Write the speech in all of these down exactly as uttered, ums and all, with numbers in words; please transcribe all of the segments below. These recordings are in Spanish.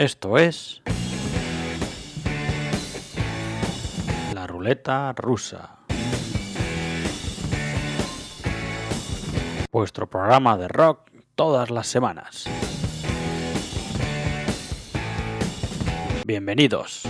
Esto es la ruleta rusa, vuestro programa de rock todas las semanas. Bienvenidos.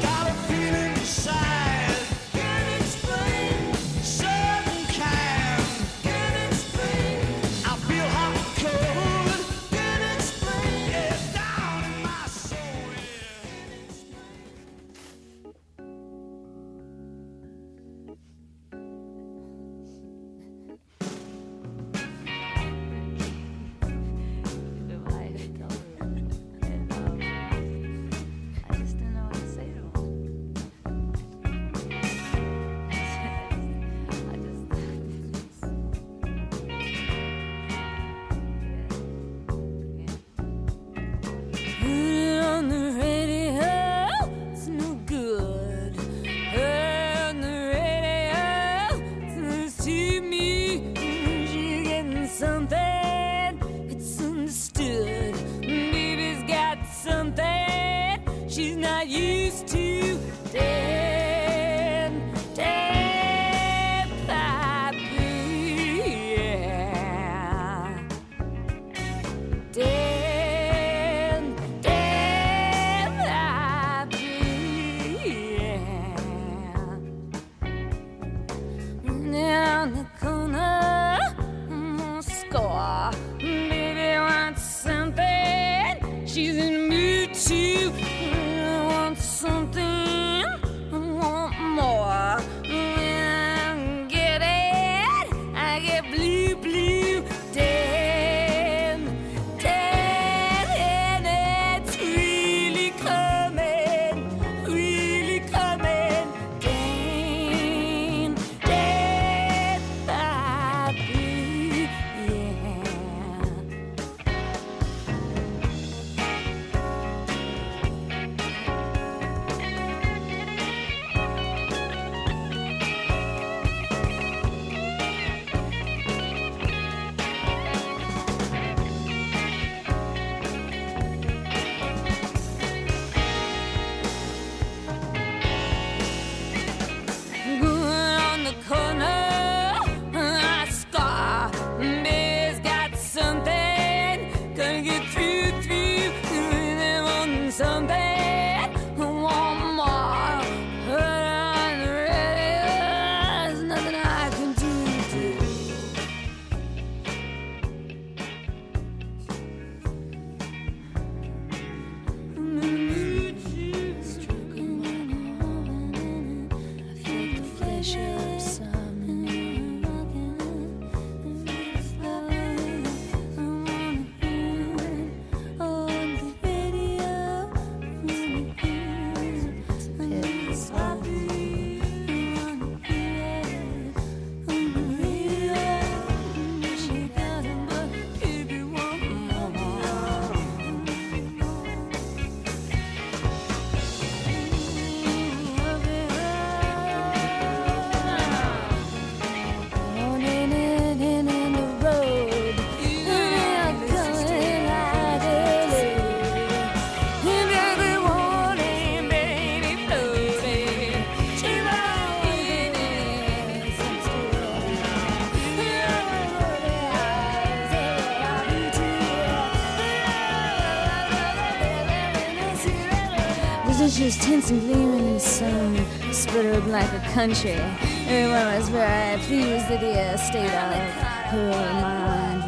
Just tints and gleaming in the sun, sputtered like a country. Everyone was very pleased that the state of her mind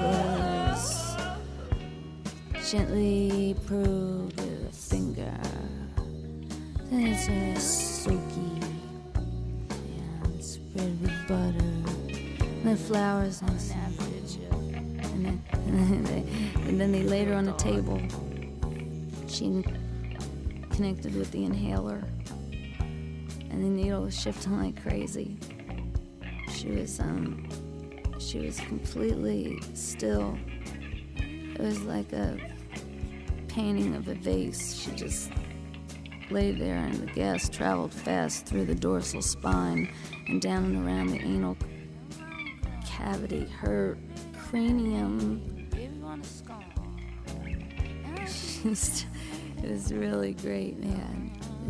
was gently probed with a finger. Then it's a silky and spread with butter. And the flowers on the and then, and, then they, and then they laid her on the table. She connected with the inhaler, and the needle was shifting like crazy. She was um she was completely still. It was like a painting of a vase. She just lay there, and the gas traveled fast through the dorsal spine and down and around the anal cavity. Her cranium, she's, It was really great, man.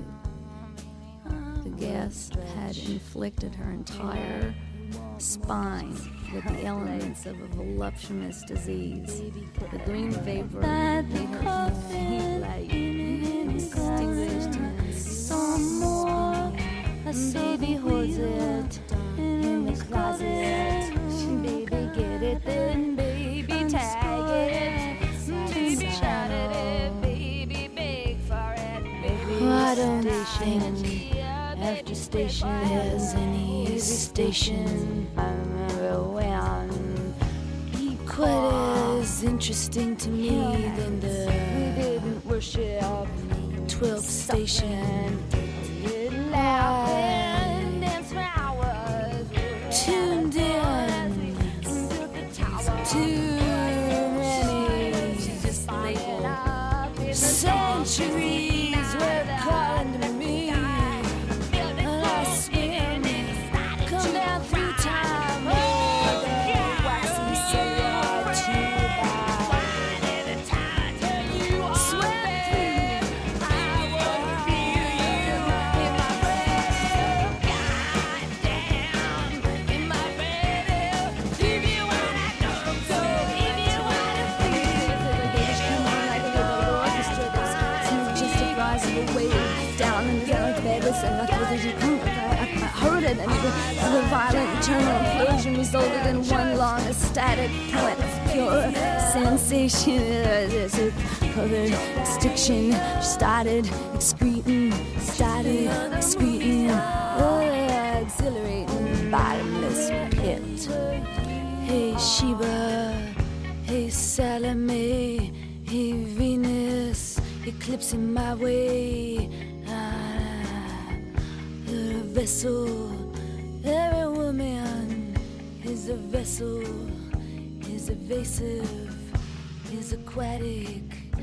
The gas had inflicted her entire spine with the elements of a voluptuous disease. The green vapor made her heat-like, extinguished and some more. A baby holds it in the closet. Baby, get it, then baby, tag it. Baby, shout at it, baby, beg for it. Baby, I don't think after station there's any station I remember when quite as interesting to me than the we didn't worship twelfth station. I danced for hours, tuned in too many centuries were calling to me. And the violent internal implosion resulted in one long ecstatic point of pure sensation. As it covered extinction, started excreting, started excreting, oh, exhilarating bottomless pit. Hey Sheba, hey Salome, hey Venus, eclipsing my way. Ah, you're a vessel. Every woman is a vessel, is evasive, is aquatic.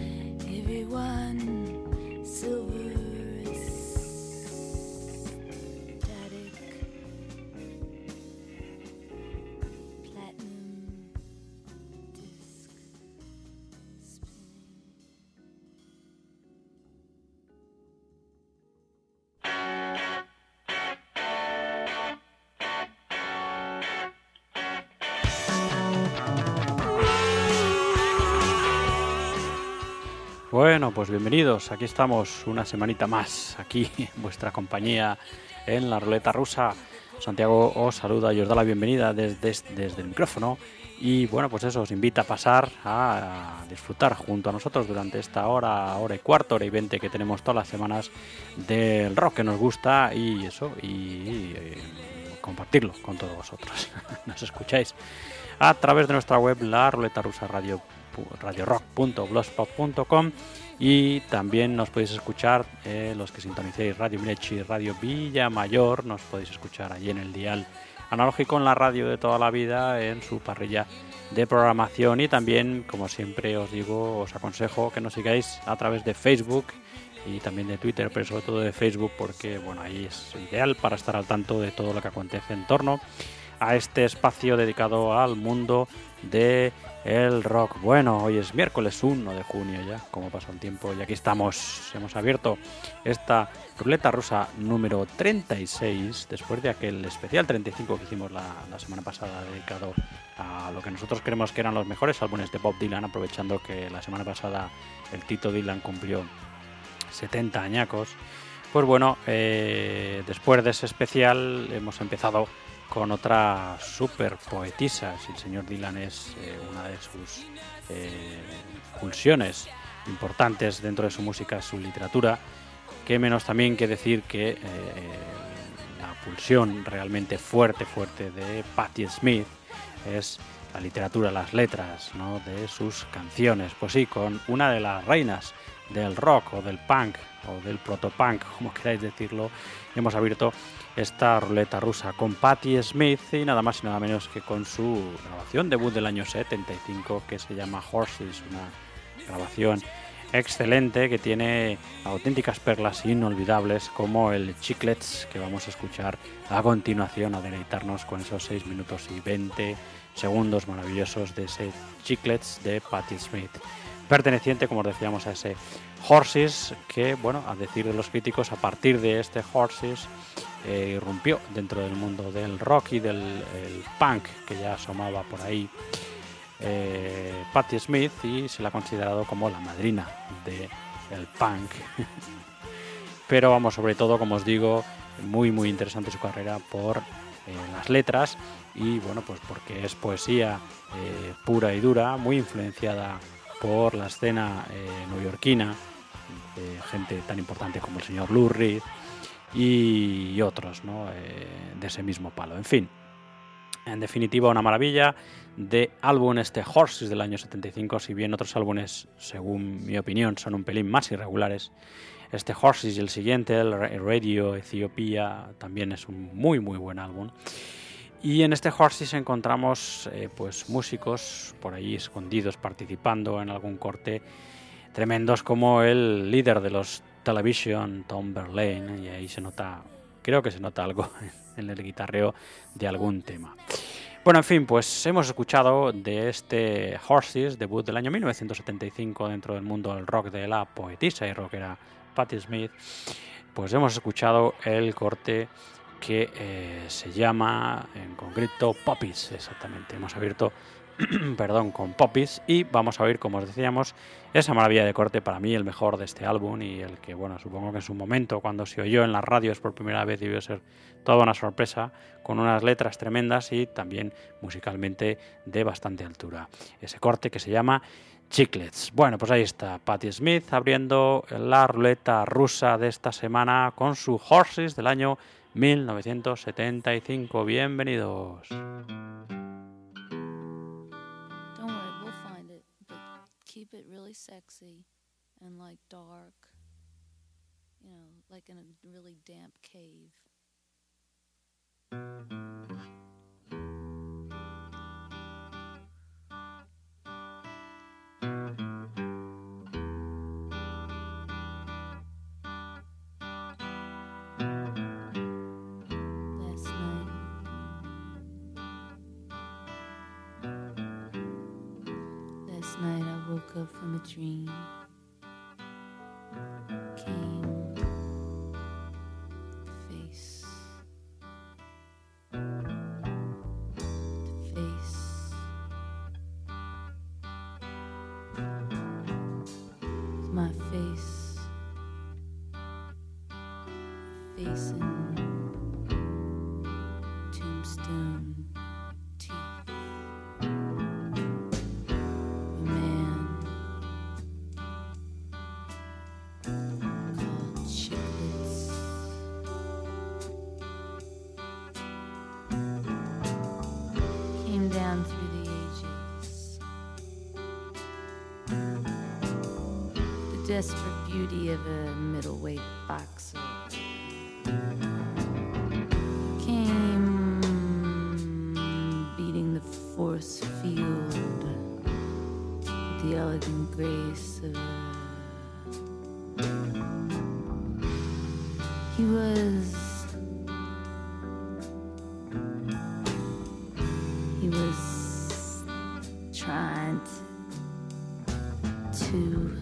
Everyone silver is static. Platinum disc spinning. Bueno, pues bienvenidos, aquí estamos una semanita más, aquí en vuestra compañía en la ruleta rusa. Santiago os saluda y os da la bienvenida desde, desde el micrófono y bueno, pues eso, os invita a pasar a disfrutar junto a nosotros durante esta hora, hora y cuarto, hora y veinte que tenemos todas las semanas del rock que nos gusta y eso, y, y eh, compartirlo con todos vosotros. Nos escucháis a través de nuestra web, la ruleta rusa radio radiorock punto blogspot punto com, y también nos podéis escuchar eh, los que sintonicéis Radio Mirechi y Radio Villamayor, nos podéis escuchar allí en el dial analógico, en la radio de toda la vida, en su parrilla de programación. Y también, como siempre os digo, os aconsejo que nos sigáis a través de Facebook y también de Twitter, pero sobre todo de Facebook, porque bueno, ahí es ideal para estar al tanto de todo lo que acontece en torno a este espacio dedicado al mundo de el rock. Bueno, hoy es miércoles uno de junio ya, como pasa el tiempo, y aquí estamos, hemos abierto esta ruleta rusa número treinta y seis, después de aquel especial treinta y cinco que hicimos la, la semana pasada, dedicado a lo que nosotros creemos que eran los mejores álbumes de Bob Dylan, aprovechando que la semana pasada el Tito Dylan cumplió setenta añacos. Pues bueno, eh, después de ese especial hemos empezado con otra super poetisa. Si el señor Dylan es eh, una de sus eh, pulsiones importantes dentro de su música, su literatura, qué menos también que decir que eh, la pulsión realmente fuerte, fuerte de Patti Smith es la literatura, las letras, ¿no?, de sus canciones. Pues sí, con una de las reinas del rock o del punk o del protopunk, como queráis decirlo, hemos abierto esta ruleta rusa con Patti Smith y nada más y nada menos que con su grabación debut del año setenta y cinco, que se llama Horses, una grabación excelente que tiene auténticas perlas inolvidables como el Chiclets, que vamos a escuchar a continuación, a deleitarnos con esos seis minutos y veinte segundos maravillosos de ese Chiclets de Patti Smith. perteneciente, como os decíamos, a ese Horses, que, bueno, a decir de los críticos, a partir de este Horses eh, irrumpió dentro del mundo del rock y del el punk, que ya asomaba por ahí eh, Patti Smith, y se la ha considerado como la madrina del punk. Pero vamos, sobre todo, como os digo, muy muy interesante su carrera por eh, las letras y bueno, pues porque es poesía eh, pura y dura, muy influenciada por la escena eh, neoyorquina, de gente tan importante como el señor Lou Reed y, y otros, ¿no? eh, de ese mismo palo. En fin, en definitiva, una maravilla de álbum este Horses del año setenta y cinco, si bien otros álbumes, según mi opinión, son un pelín más irregulares. Este Horses y el siguiente, el Radio Ethiopia, también es un muy muy buen álbum. Y en este Horses encontramos eh, pues músicos por ahí escondidos participando en algún corte, tremendos como el líder de los Television, Tom Verlaine, y ahí se nota, creo que se nota algo en el guitarreo de algún tema. Bueno, en fin, pues hemos escuchado de este Horses, debut del año mil novecientos setenta y cinco dentro del mundo del rock de la poetisa y rockera Patti Smith, pues hemos escuchado el corte que eh, se llama en concreto Poppies, exactamente. Hemos abierto perdón, con Poppies y vamos a oír, como os decíamos, esa maravilla de corte, para mí el mejor de este álbum y el que, bueno, supongo que en su momento, cuando se oyó en las radios por primera vez, debió ser toda una sorpresa, con unas letras tremendas y también musicalmente de bastante altura. Ese corte que se llama Chiclets. Bueno, pues ahí está Patti Smith abriendo la ruleta rusa de esta semana con su Horses del año mil novecientos setenta y cinco. Bienvenidos. Keep it really sexy and like dark, you know, like in a really damp cave. Night I woke up from a dream. Came face to face. With my face facing tombstone. Desperate beauty of a middleweight boxer came beating the force field with the elegant grace of a... He was he was trying to, to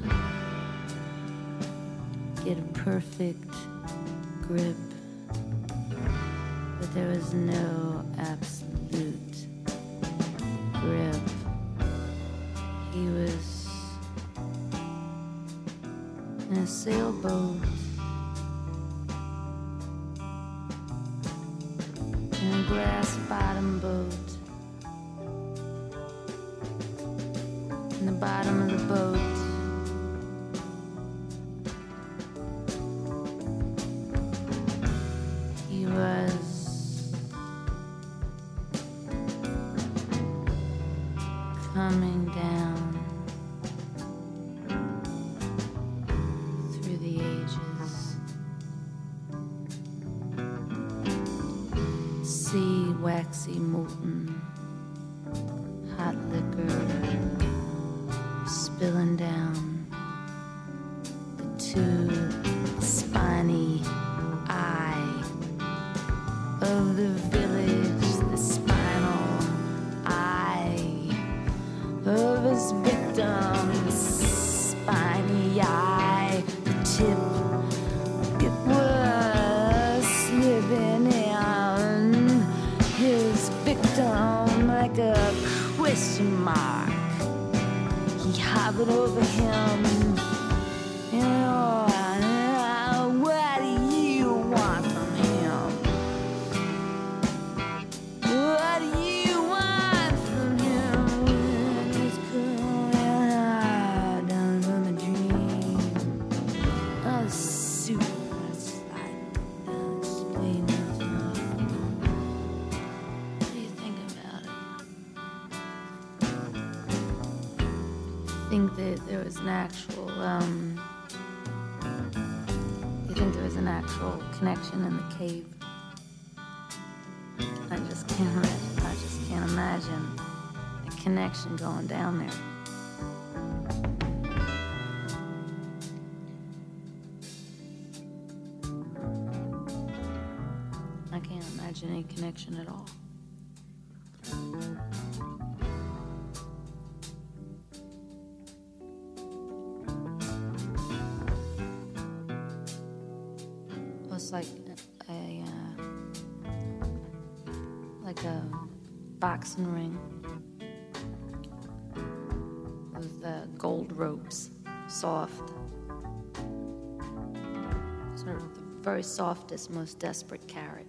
get a perfect grip, but there was no absolute grip. He was in a sailboat, in a glass bottom boat. In the bottom of the boat, coming down through the ages. See waxy molten hot liquor spilling down the two spiny eye of the village, the spinal eye of his victims. hopping over him. You know, uh, what do you want from him? What do you want from him? When it's coming out down from a dream. Oh, the super slide down the spleen. What do you think about it? I think that there was an actual, um, you think there was an actual connection in the cave? I just can't imagine, I just can't imagine a connection going down there. I can't imagine any connection at all. It's like a, uh, like a boxing ring with uh, gold ropes, soft, sort of the very softest, most desperate carrot.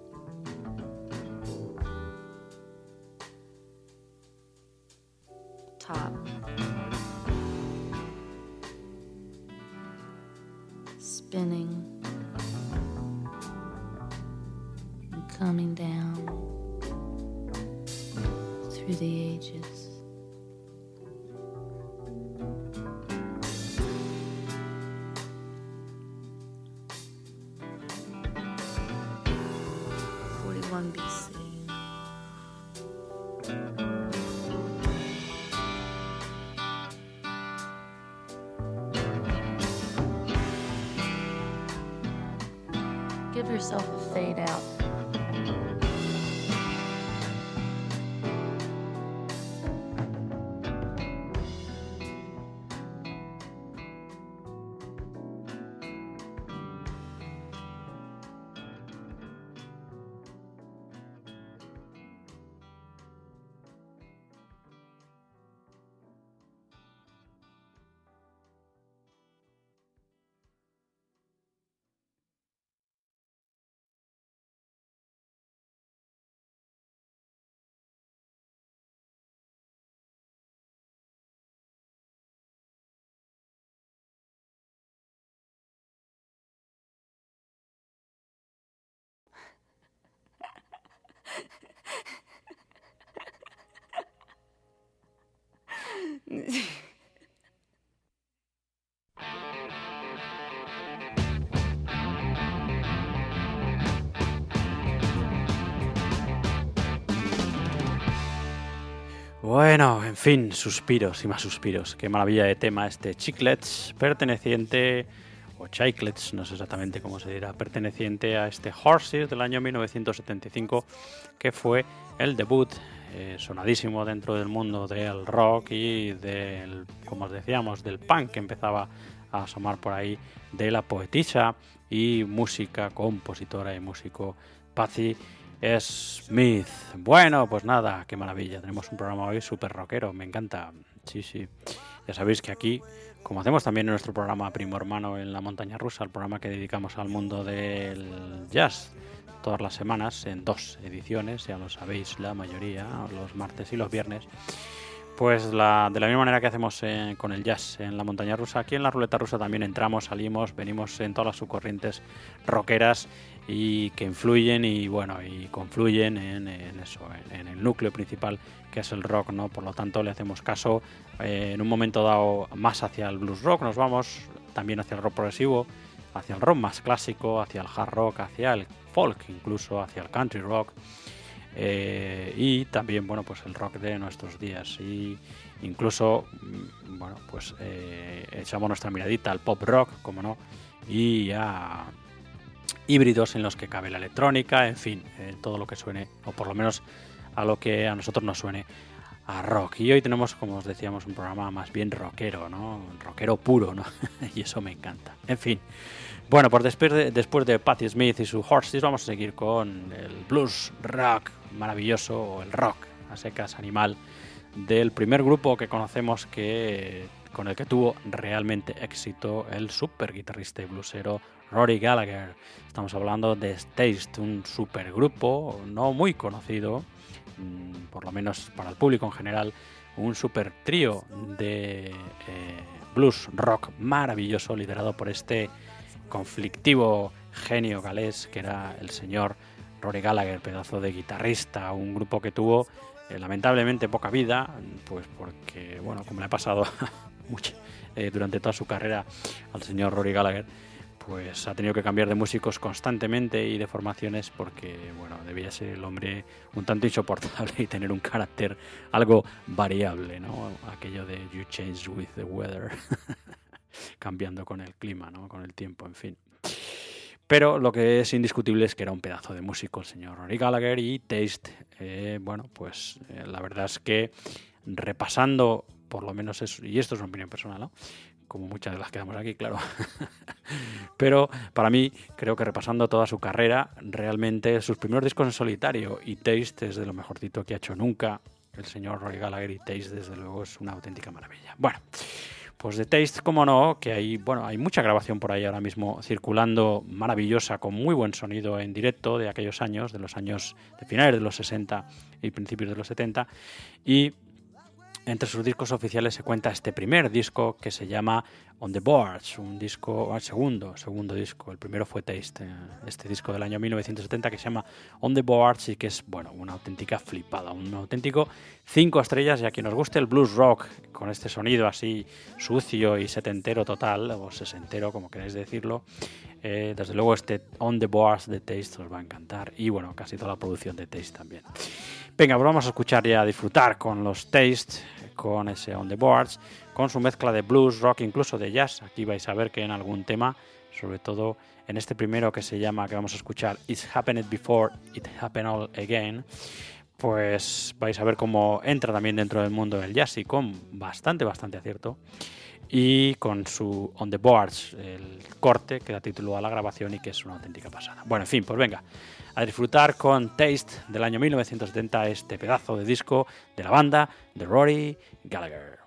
Top. Spinning. Coming down through the ages. forty-one B C. Give yourself a fade out. Bueno, en fin, suspiros y más suspiros. Qué maravilla de tema este Chiclets, perteneciente, o Chiclets, no sé exactamente cómo se dirá, perteneciente a este Horses del año mil novecientos setenta y cinco, que fue el debut eh, sonadísimo dentro del mundo del rock y del, como os decíamos, del punk que empezaba a asomar por ahí, de la poetisa y música, compositora y músico Patti Smith. Bueno, pues nada, qué maravilla. Tenemos un programa hoy súper rockero, me encanta. Sí, sí. Ya sabéis que aquí, como hacemos también en nuestro programa Primo Hermano en la Montaña Rusa, el programa que dedicamos al mundo del jazz, todas las semanas, en dos ediciones, ya lo sabéis, la mayoría, los martes y los viernes. Pues la, de la misma manera que hacemos eh, con el jazz en la Montaña Rusa, aquí en la Ruleta Rusa también entramos, salimos, venimos en todas las subcorrientes rockeras y que influyen y bueno y confluyen en, en eso, en, en el núcleo principal que es el rock, ¿no? Por lo tanto le hacemos caso eh, en un momento dado más hacia el blues rock, nos vamos también hacia el rock progresivo, hacia el rock más clásico, hacia el hard rock, hacia el folk, incluso hacia el country rock. Eh, y también bueno pues el rock de nuestros días y incluso bueno pues eh, echamos nuestra miradita al pop rock, como no, y a híbridos en los que cabe la electrónica, en fin, eh, todo lo que suene, o por lo menos a lo que a nosotros nos suene a rock. Y hoy tenemos, como os decíamos, un programa más bien rockero, ¿no? Rockero puro, ¿no? Y eso me encanta. En fin. Bueno, pues después de, después de Patti Smith y su Horses, vamos a seguir con el blues rock maravilloso, o el rock a secas animal, del primer grupo que conocemos que con el que tuvo realmente éxito el super guitarrista y bluesero Rory Gallagher. Estamos hablando de Taste, un supergrupo no muy conocido, por lo menos para el público en general, un super trío de eh, blues rock maravilloso liderado por este conflictivo genio galés que era el señor Rory Gallagher, pedazo de guitarrista, un grupo que tuvo eh, lamentablemente poca vida, pues porque, bueno, como le ha pasado mucho, eh, durante toda su carrera al señor Rory Gallagher, pues ha tenido que cambiar de músicos constantemente y de formaciones porque, bueno, debía ser el hombre un tanto insoportable y tener un carácter algo variable, ¿no? Aquello de you change with the weather, cambiando con el clima, ¿no? Con el tiempo, en fin. Pero lo que es indiscutible es que era un pedazo de músico el señor Rory Gallagher y Taste, eh, bueno, pues eh, la verdad es que repasando, por lo menos eso, y esto es una opinión personal, ¿no? Como muchas de las que damos aquí, claro. Pero para mí, creo que repasando toda su carrera, realmente sus primeros discos en solitario y Taste es de lo mejorcito que ha hecho nunca el señor Rory Gallagher, y Taste desde luego es una auténtica maravilla. Bueno, pues de Taste, como no, que hay, bueno, hay mucha grabación por ahí ahora mismo circulando maravillosa, con muy buen sonido en directo de aquellos años, de los años de finales de los sesenta y principios de los setenta, y entre sus discos oficiales se cuenta este primer disco que se llama On the Boards, un disco, el segundo, segundo disco, el primero fue Taste, este disco del año mil novecientos setenta que se llama On the Boards y que es, bueno, una auténtica flipada, un auténtico cinco estrellas, y a quien nos guste el blues rock con este sonido así sucio y setentero total, o sesentero como queráis decirlo, eh, desde luego este On the Boards de Taste os va a encantar, y bueno, casi toda la producción de Taste también. Venga, pues vamos a escuchar y a disfrutar con los Taste, con ese On the Boards, con su mezcla de blues, rock, incluso de jazz. Aquí vais a ver que en algún tema, sobre todo en este primero que se llama, que vamos a escuchar, It's Happened Before, It Happened All Again, pues vais a ver cómo entra también dentro del mundo del jazz y con bastante, bastante acierto. Y con su On the Boards, el corte que da título a la grabación y que es una auténtica pasada. Bueno, en fin, pues venga, a disfrutar con Taste del año mil novecientos setenta, este pedazo de disco de la banda de Rory Gallagher.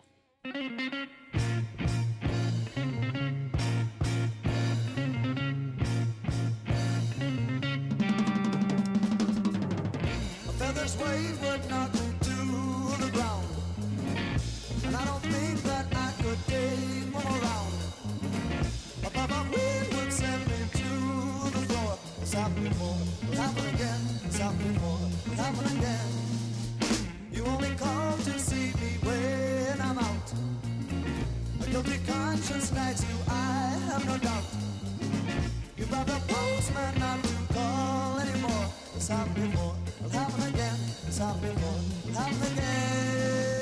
You only call to see me when I'm out. A guilty conscience nags you, I have no doubt. You brought the postman not to call anymore. It's happened before, it'll happen again. It's happened before, it'll happen again.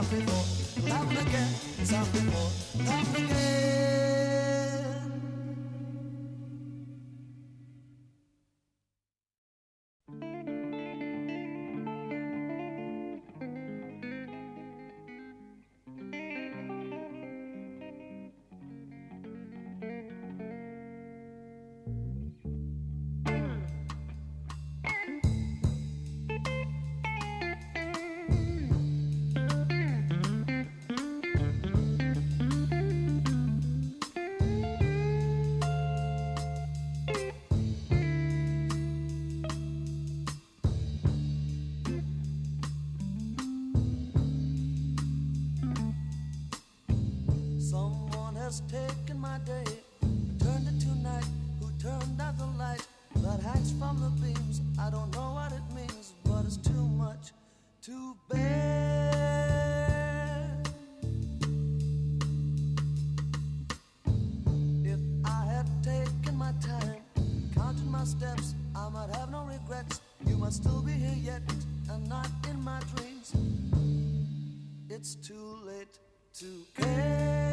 happened before, it'll happen again. It's happened before, it'll happen again. Someone has taken my day, turned it to night. Who turned out the light that hangs from the beams? I don't know what it means, but it's too much to bear. If I had taken my time, counted my steps, I might have no regrets. You might still be here yet, and not in my dreams. It's too late to care.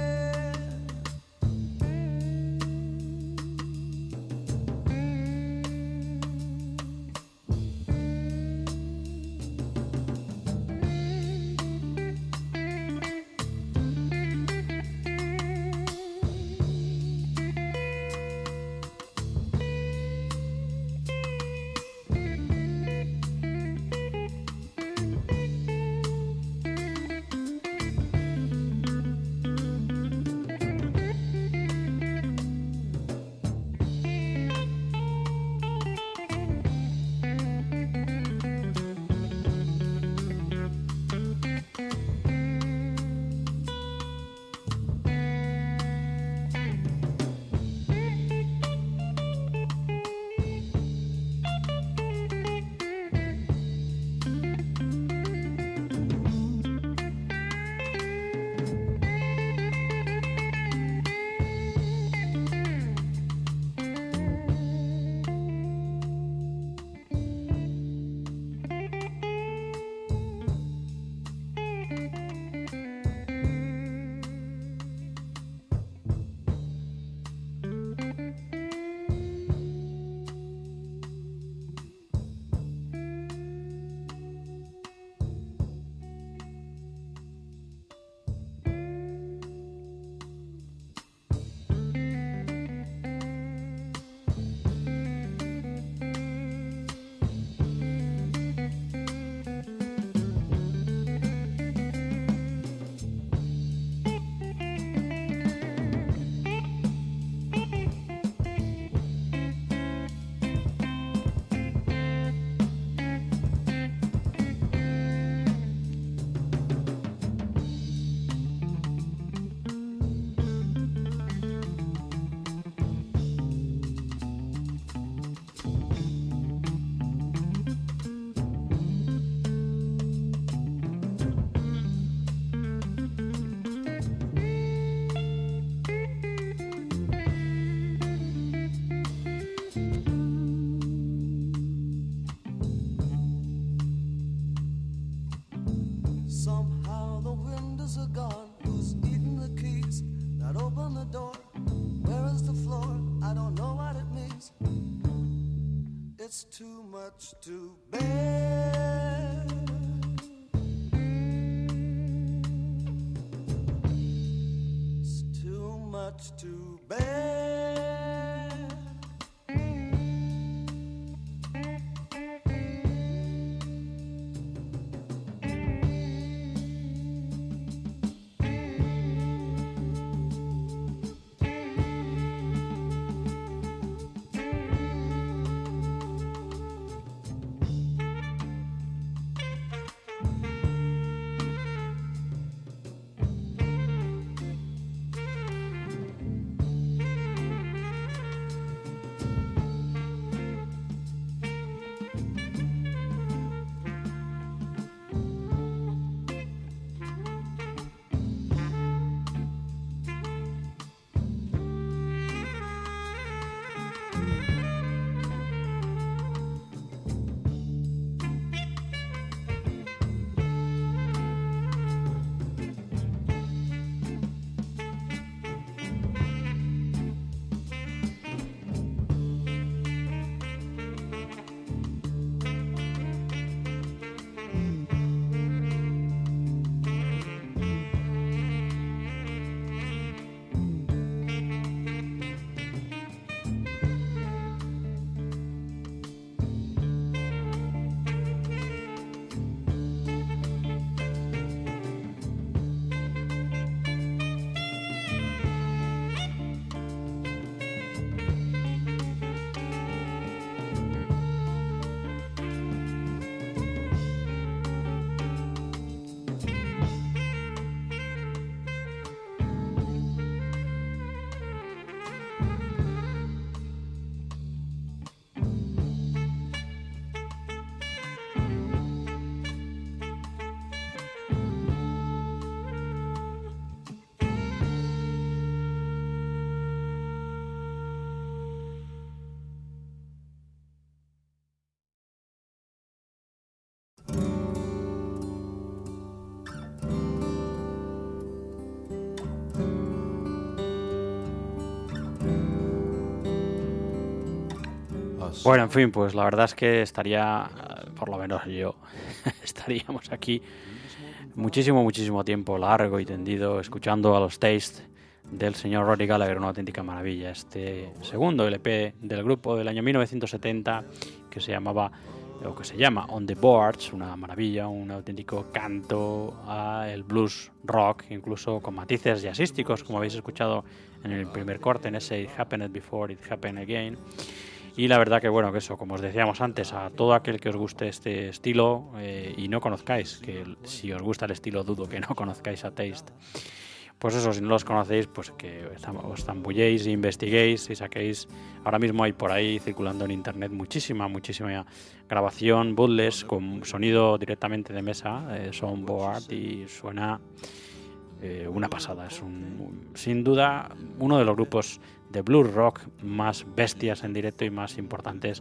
It's too much to bear. It's too much to bear. Bueno, en fin, pues la verdad es que estaría, por lo menos yo, estaríamos aquí muchísimo, muchísimo tiempo, largo y tendido, escuchando a los Taste del señor Rory Gallagher, una auténtica maravilla. Este segundo L P del grupo del año mil novecientos setenta, que se llamaba, o que se llama On the Boards, una maravilla, un auténtico canto al blues rock, incluso con matices jazzísticos, como habéis escuchado en el primer corte, en ese It Happened Before, It Happened Again. Y la verdad que, bueno, que eso, como os decíamos antes, a todo aquel que os guste este estilo eh, y no conozcáis, que si os gusta el estilo dudo que no conozcáis a Taste, pues eso, si no los conocéis, pues que os zambulléis, investiguéis y saquéis. Ahora mismo hay por ahí circulando en internet muchísima, muchísima grabación, bootlegs con sonido directamente de mesa, eh, soundboard, y suena eh, una pasada. Es un, sin duda uno de los grupos de blues rock más bestias en directo y más importantes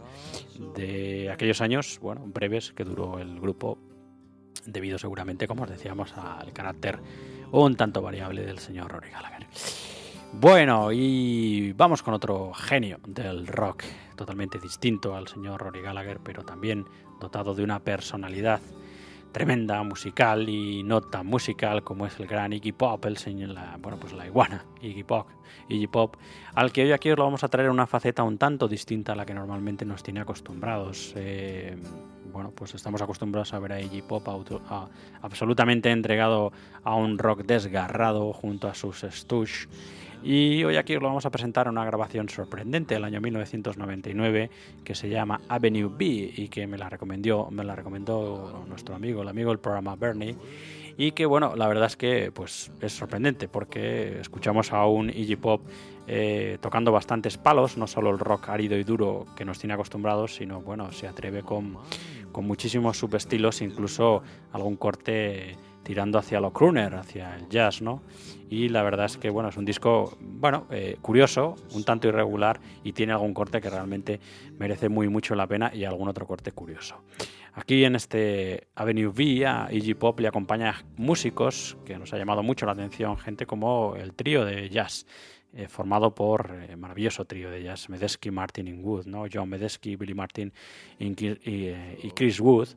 de aquellos años, bueno, breves que duró el grupo, debido seguramente, como os decíamos, al carácter un tanto variable del señor Rory Gallagher. Bueno, y vamos con otro genio del rock, totalmente distinto al señor Rory Gallagher, pero también dotado de una personalidad tremenda, musical y no tan musical, como es el gran Iggy Pop, el señor, la, bueno, pues la iguana Iggy Pop, Iggy Pop, al que hoy aquí os lo vamos a traer una faceta un tanto distinta a la que normalmente nos tiene acostumbrados. Eh, bueno, pues estamos acostumbrados a ver a Iggy Pop auto, a, absolutamente entregado a un rock desgarrado junto a sus Stooges. Y hoy aquí os lo vamos a presentar una grabación sorprendente del año mil novecientos noventa y nueve que se llama Avenue B y que me la recomendó, me la recomendó nuestro amigo, el amigo del programa Bernie, y que, bueno, la verdad es que pues es sorprendente porque escuchamos a un Iggy Pop eh, tocando bastantes palos, no solo el rock árido y duro que nos tiene acostumbrados, sino, bueno, se atreve con, con muchísimos subestilos, incluso algún corte tirando hacia lo crooner, hacia el jazz, ¿no? Y la verdad es que, bueno, es un disco, bueno, eh, curioso, un tanto irregular, y tiene algún corte que realmente merece muy mucho la pena y algún otro corte curioso. Aquí en este Avenue B a Iggy Pop le acompaña músicos que nos ha llamado mucho la atención, gente como el trío de jazz, eh, formado por eh, maravilloso trío de jazz, Medeski, Martin y Wood, ¿no? John Medeski, Billy Martin y, y, y Chris Wood.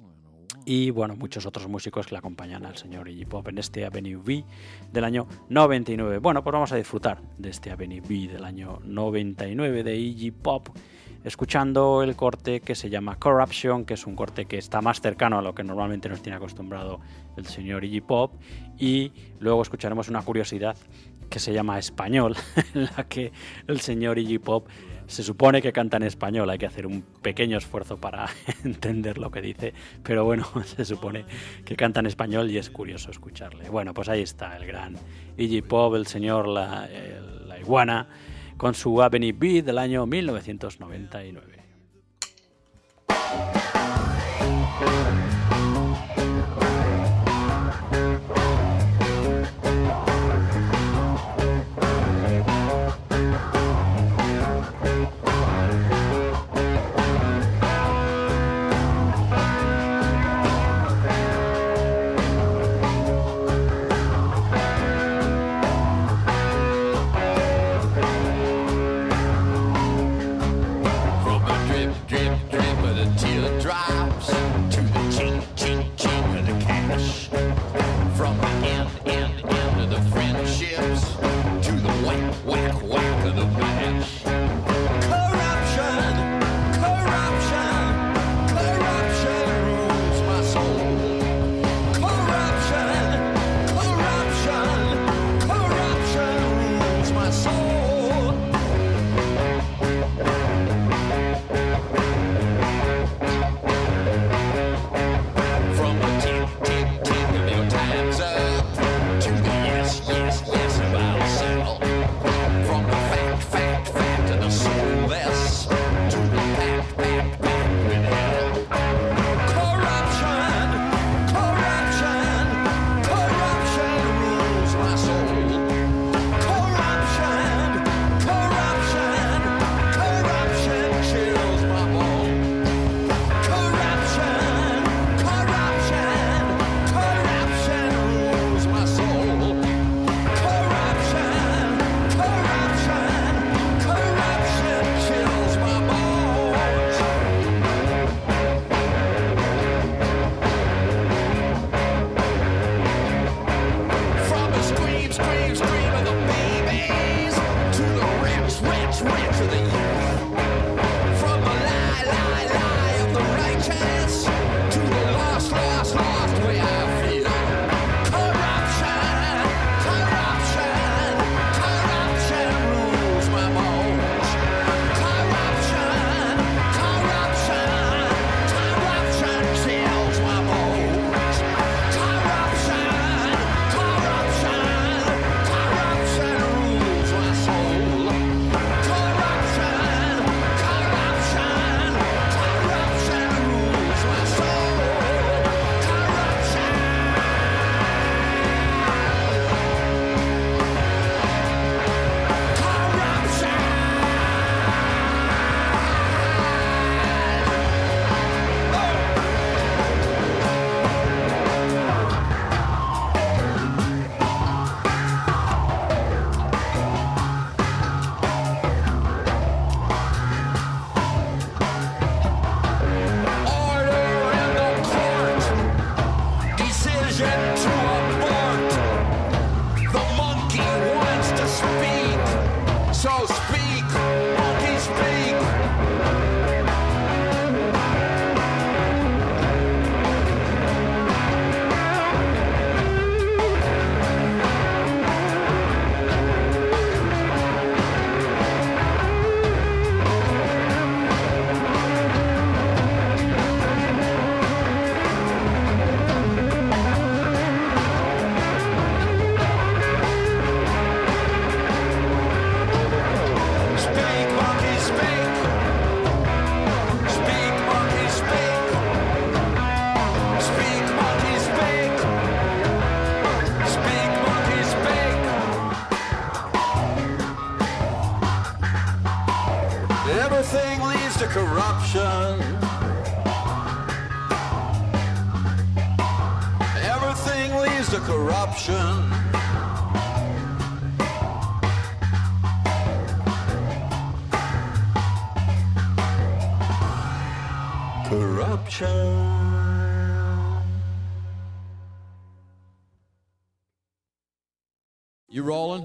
Y, bueno, muchos otros músicos que le acompañan al señor Iggy Pop en este Avenue B del año noventa y nueve. Bueno, pues vamos a disfrutar de este Avenue B del año noventa y nueve de Iggy Pop, escuchando el corte que se llama Corruption, que es un corte que está más cercano a lo que normalmente nos tiene acostumbrado el señor Iggy Pop, y luego escucharemos una curiosidad que se llama Español, en la que el señor Iggy Pop se supone que canta en español. Hay que hacer un pequeño esfuerzo para entender lo que dice, pero bueno, se supone que canta en español y es curioso escucharle. Bueno, pues ahí está el gran Iggy Pop, el señor la, el, la iguana, con su Avenue B del año mil novecientos noventa y nueve. is the corruption. Corruption. You rolling?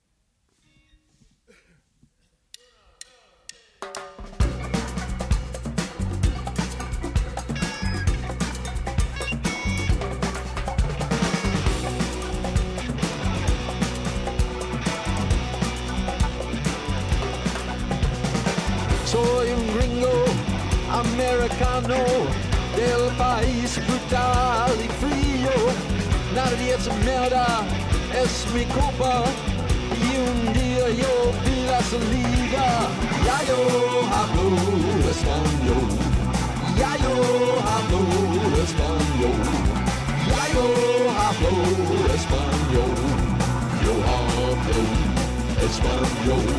Soy un gringo americano del país brutal y frío. Nadie se mierda, es mi culpa. Y un día yo vi la salida. Ya yo hablo español. Ya yo hablo español. Ya yo hablo español. Yo hablo español.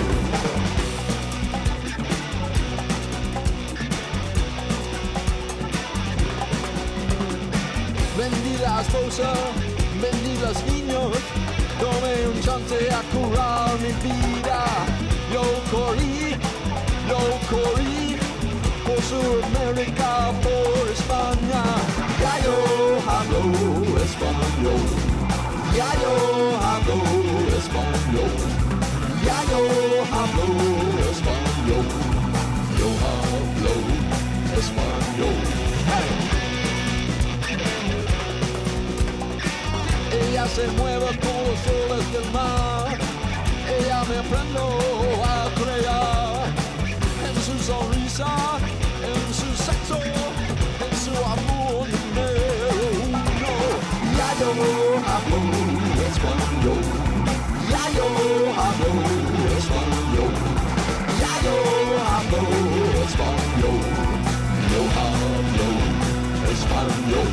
Vendí la esposa, vendí los niños, tomé un chance a curar mi vida. Yo corrí, yo corrí, por Sudamérica, por España. Ya yo hablo español, ya yo hablo español, ya yo hablo español, yo hablo español. Hey. Ella se mueve con los soles del mar. Ella me aprendió a creer en su sonrisa, en su sexo, en su amor número uno. Ya yo hablo español. Ya yo hablo español. Ya yo hablo español. Yo hablo español.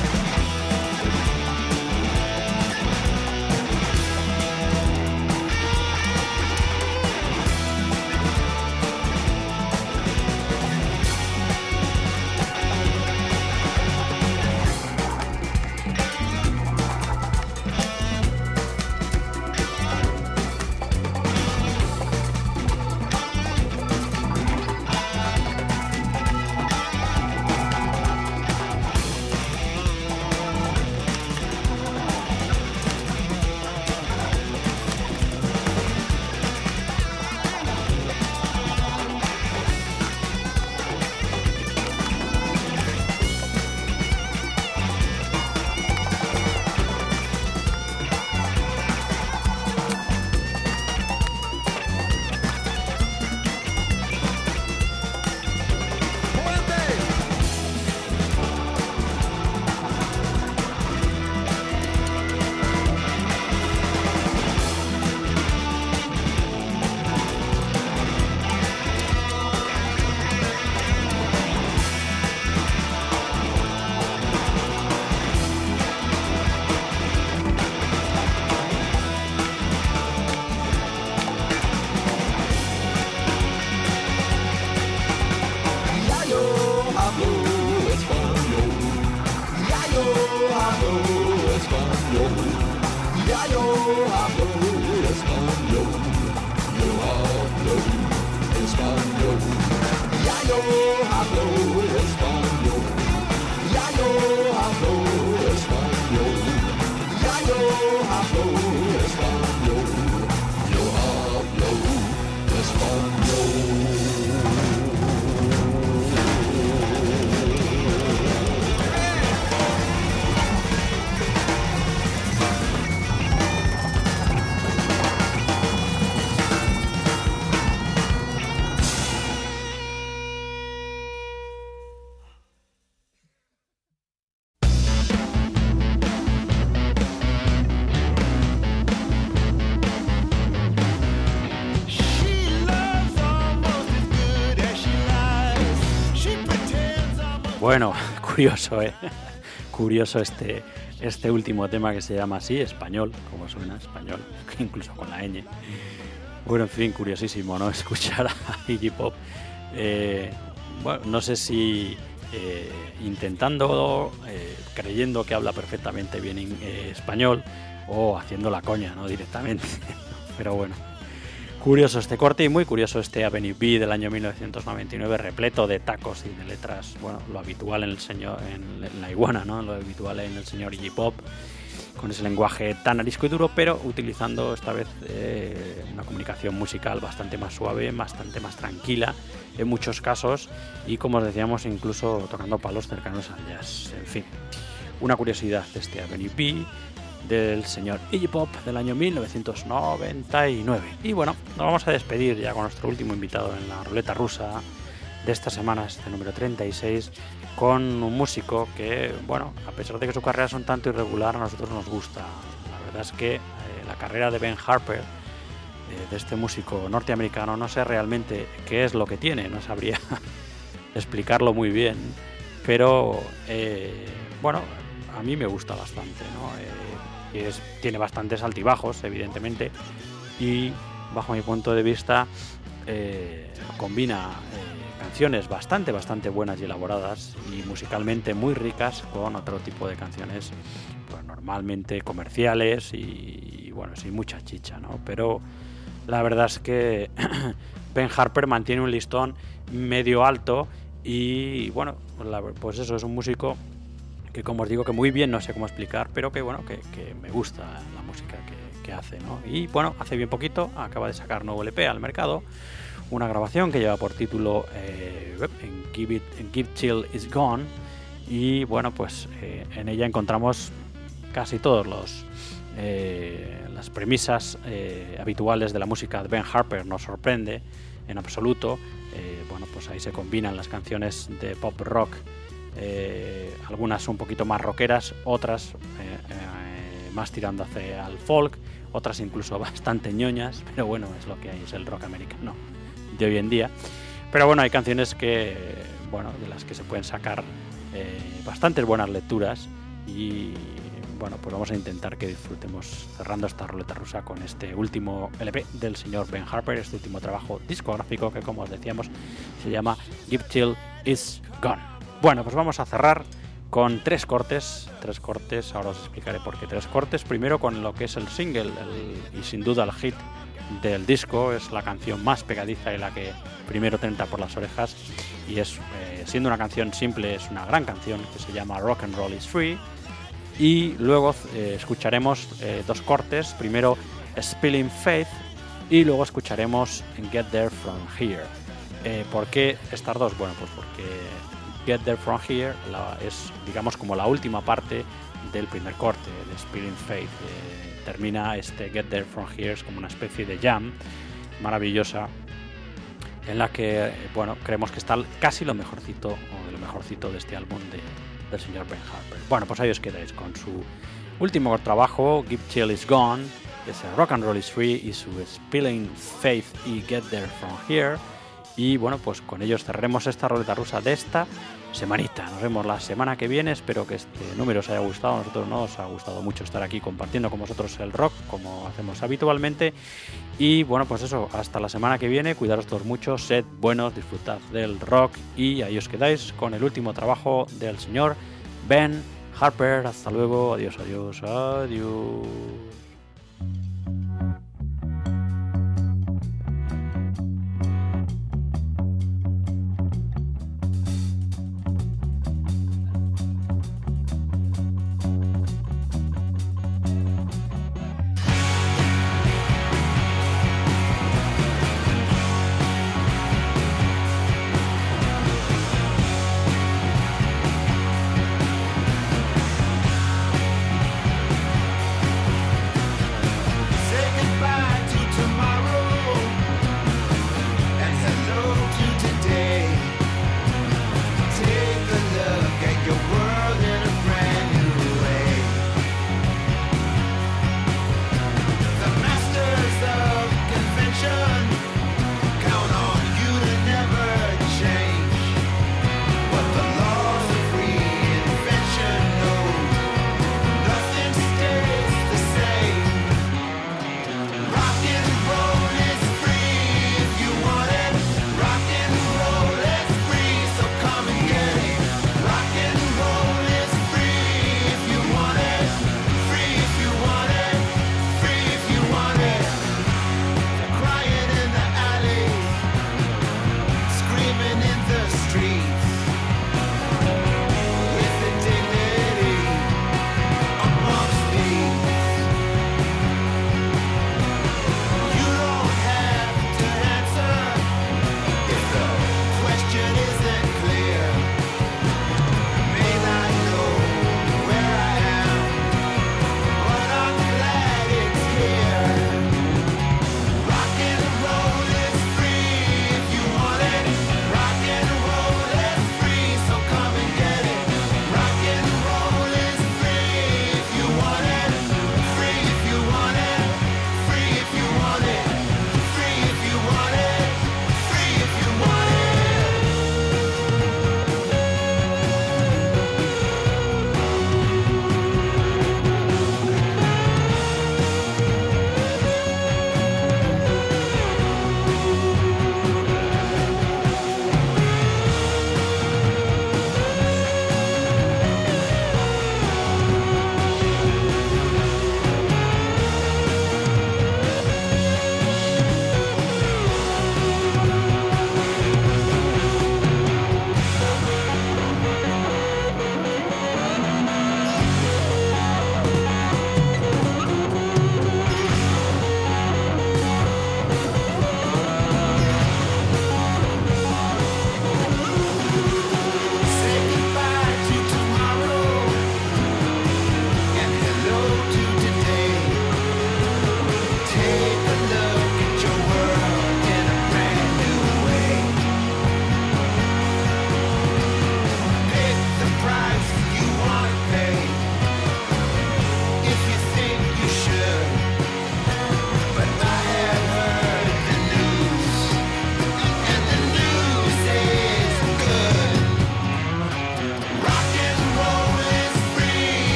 Bueno, curioso, ¿eh? Curioso este, este último tema que se llama así, español, como suena, español, incluso con la ñ. Bueno, en fin, curiosísimo, ¿no? Escuchar a Iggy Pop. Eh, bueno, no sé si eh, intentando, eh, creyendo que habla perfectamente bien in, eh, español o haciendo la coña, ¿no? Directamente. Pero bueno, curioso este corte y muy curioso este Avenue B del año mil novecientos noventa y nueve, repleto de tacos y de letras, bueno, lo habitual en el señor, en la iguana, ¿no? Lo habitual en el señor Iggy Pop, con ese lenguaje tan arisco y duro, pero utilizando esta vez eh, una comunicación musical bastante más suave, bastante más tranquila en muchos casos, y como os decíamos, incluso tocando palos cercanos al jazz. En fin, una curiosidad de este Avenue B del señor Iggy Pop del año mil novecientos noventa y nueve. Y bueno, nos vamos a despedir ya con nuestro último invitado en la ruleta rusa de esta semana, este número treinta y seis, con un músico que, bueno, a pesar de que su carrera es un tanto irregular, a nosotros nos gusta. La verdad es que eh, la carrera de Ben Harper, eh, de este músico norteamericano, no sé realmente qué es lo que tiene, no sabría explicarlo muy bien, pero eh, bueno, a mí me gusta bastante, ¿no? Eh, es, tiene bastantes altibajos, evidentemente, y bajo mi punto de vista eh, combina eh, canciones bastante, bastante buenas y elaboradas y musicalmente muy ricas con otro tipo de canciones, pues normalmente comerciales y, y bueno, sin mucha chicha, ¿no? Pero la verdad es que Ben Harper mantiene un listón medio alto y bueno, pues eso, es un músico que, como os digo, que muy bien no sé cómo explicar, pero que bueno, que, que me gusta la música que, que hace, ¿no? Y bueno, hace bien poquito acaba de sacar nuevo L P al mercado, una grabación que lleva por título eh, Give, It, Give Till Is Gone, y bueno, pues eh, en ella encontramos casi todos los eh, las premisas eh, habituales de la música de Ben Harper. Nos sorprende en absoluto. Eh, bueno, pues ahí se combinan las canciones de pop rock, eh, algunas un poquito más rockeras, otras eh, eh, más tirando hacia el folk, otras incluso bastante ñoñas, pero bueno, es lo que hay, es el rock americano de hoy en día. Pero bueno, hay canciones que, bueno, de las que se pueden sacar eh, bastantes buenas lecturas y bueno, pues vamos a intentar que disfrutemos cerrando esta ruleta rusa con este último L P del señor Ben Harper, este último trabajo discográfico que, como os decíamos, se llama Give Till Is Gone. Bueno, pues vamos a cerrar con tres cortes, tres cortes, ahora os explicaré por qué tres cortes. Primero con lo que es el single, el, y sin duda el hit del disco, es la canción más pegadiza y la que primero te entra por las orejas, y es, eh, siendo una canción simple, es una gran canción que se llama Rock and Roll Is Free. Y luego eh, escucharemos eh, dos cortes, primero Spilling Faith y luego escucharemos Get There From Here. Eh, ¿Por qué estas dos? Bueno, pues porque Get There From Here la, es, digamos, como la última parte del primer corte, de Spilling Faith. Eh, termina este Get There From Here, es como una especie de jam maravillosa en la que, bueno, creemos que está casi lo mejorcito, o de lo mejorcito de este álbum de, del señor Ben Harper. Bueno, pues ahí os quedáis con su último trabajo, Give Till Is Gone, ese Rock and Roll Is Free, y su Spilling Faith y Get There From Here. Y bueno, pues con ellos cerraremos esta ruleta rusa de esta semanita. Nos vemos la semana que viene. Espero que este número os haya gustado. A nosotros nos ha gustado mucho estar aquí compartiendo con vosotros el rock, como hacemos habitualmente. Y bueno, pues eso, hasta la semana que viene. Cuidaros todos mucho, sed buenos, disfrutad del rock, y ahí os quedáis con el último trabajo del señor Ben Harper. Hasta luego, adiós, adiós, adiós.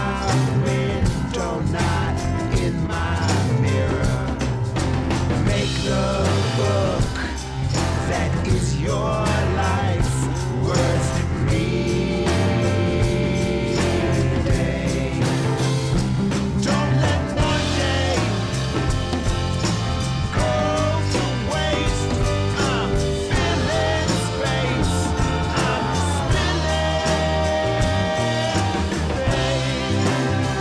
window, not in my mirror. Make the book that is your life worth reading. Don't let one day go to waste. I'm filling space. I'm spilling.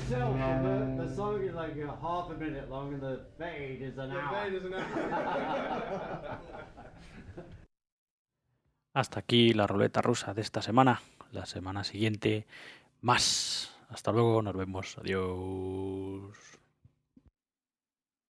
itself, the, the song is like a half a minute long and the fade is an hour. Hasta aquí la ruleta rusa de esta semana. La semana siguiente, más. Hasta luego, nos vemos. Adiós.